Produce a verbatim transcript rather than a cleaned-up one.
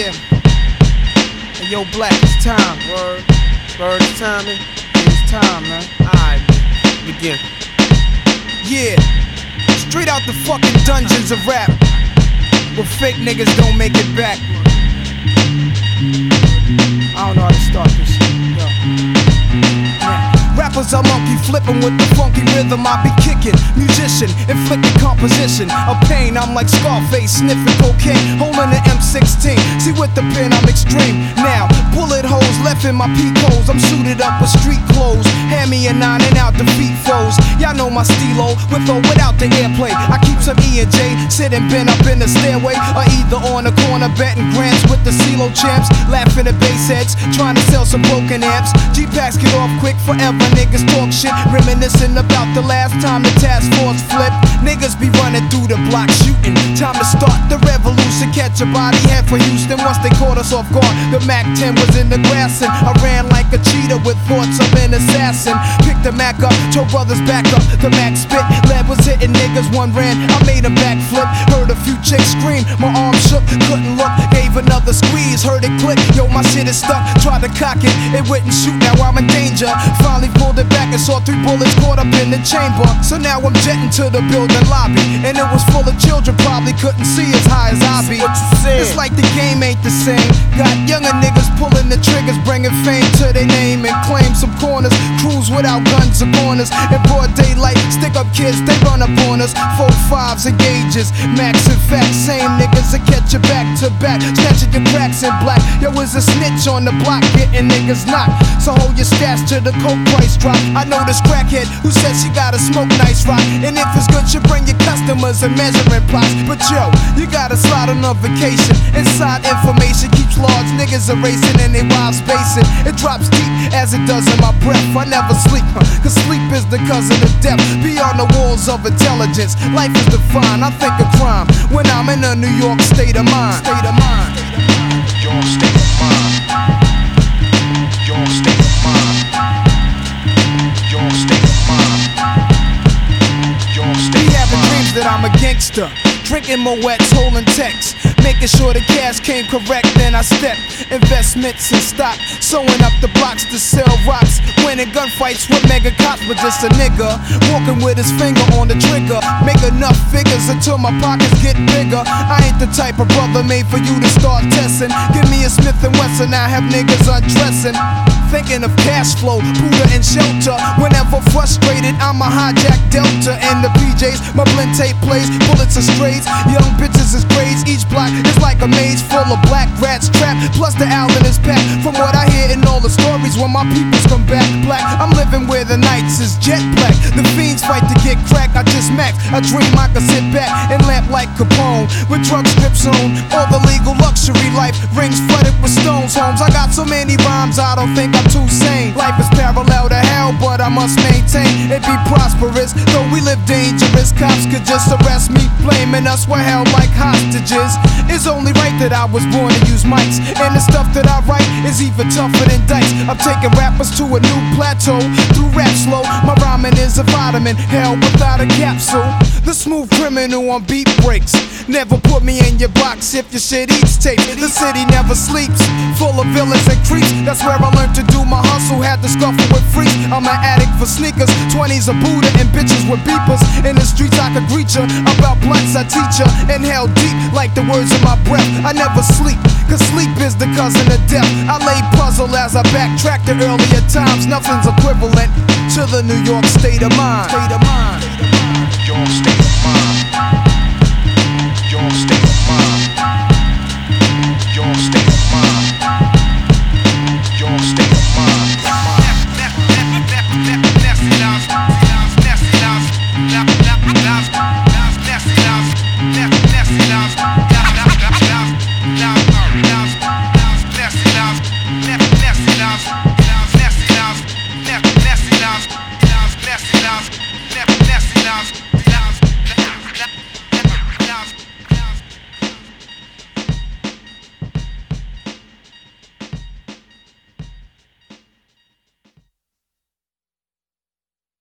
Yeah. Hey, yo, Black, it's time. Word. Word, it's time, man. It's time, man. Alright, man. Begin. Yeah. Straight out the fucking dungeons of rap, where fake niggas don't make it back. I don't know how to start this shit. Yo. Yeah. Rappers are monkey flipping with the funky rhythm I be kicking. Musician, inflicting composition of pain. I'm like Scarface, sniffing cocaine, holding an M sixteen. See with the pen I'm extreme. Now, bullet holes left in my peak holes. I'm suited up with street clothes. Hand me a nine and out the feet foes. Y'all know my stilo, with or without the airplay. I keep some E and J, sitting bent up in the stairway, or either on the corner betting grants with the CeeLo champs. Laughing at bass heads, trying to sell some broken amps. G-packs get off quick forever. Niggas talk shit, reminiscing about the last time the task force flipped. Niggas be running through the block shooting. Time to start the revolution. Catch a body head for Houston once they caught us off guard. The Mac ten was in the grass and I ran like a cheetah with thoughts of an assassin. Picked the Mac up, told brothers back up. The Mac spit, lead was hitting niggas. One ran, I made a backflip. Heard a few chicks scream, my arm shook, couldn't look. Gave another squeeze, heard it click. Yo, my shit is stuck. Tried to cock it, it wouldn't shoot. Now I'm in danger. Finally pulled it back and saw three bullets caught up in the chamber. So now I'm jetting to the building lobby, and it was full of children, probably couldn't see as high as I be. It's like the game ain't the same. Got younger niggas pulling the triggers, bringing fame to their name and claim some corners. Crews without guns or corners. In broad daylight, stick up kids, they run up on us. Four fives and gauges, max and facts. Same niggas that catch you back to back, snatching your cracks in black. Yo, is a snitch on the block, getting niggas knocked. So hold your stats till the coke price drop. I know this crackhead who says she gotta smoke nice rock, and if it's good, you bring your customers and measuring plots. But yo, you gotta slide on a vacation. Inside information keeps large niggas erasing and they wild spacing. It drops deep as it does in my breath. I never sleep, huh? Cause sleep is the cousin of death. Beyond the walls of intelligence, life is defined. I think of crime when I'm in a New York state of mind. State of mind. Your state of mind. Your state of mind. Your state of mind. Your state Be of having mind. dreams that I'm a gangster, drinking Moet's, holding texts, making sure the cash came correct. Then I step investments in stock, sewing up the blocks to sell rocks, winning gunfights with mega cops. But just a nigga walking with his finger on the trigger, make enough figures until my pockets get bigger. I ain't the type of brother made for you to start testing. Give me a Smith and Wesson, I have niggas undressing. Thinking of cash flow, Buddha and shelter. Whenever frustrated, I'ma hijack Delta and the P Js. My blend tape plays, bullets are strays. Young bitches is grades. Each block is like a maze full of black rats trapped. Plus the Allen is packed. From what I hear in all the stories, when my peoples come back black, I'm living where the nights is jet black. The fiends fight to get crack. I just max. I dream I could sit back and lamp like Capone with drug strips on. All the legal luxury life rings flooded with stones. Homes. I got so many rhymes, I don't think I'm too sane. Life is parallel to hell, but I must maintain it be prosperous. Though we live dangerous, cops could just arrest me, blaming us we're held like hostages. It's only right that I was born to use mics, and the stuff that I write is even tougher than dice. I'm taking rappers to a new plateau through rap slow. My rhyming is a vitamin, hell without a capsule. The smooth criminal on beat breaks. Never put me in your box if your shit eats tape. The city never sleeps, full of villains and creeps. That's where I learned to do my hustle, had to scuffle with freaks. I'm an addict for sneakers, twenties a Buddha and bitches with beepers. In the streets I could greet ya, about blunts I teach ya. Inhale deep like the words in my breath. I never sleep, cause sleep is the cousin of death. I lay puzzle as I backtrack to earlier times. Nothing's equivalent to the New York state of mind. State of mind. Your state of mind.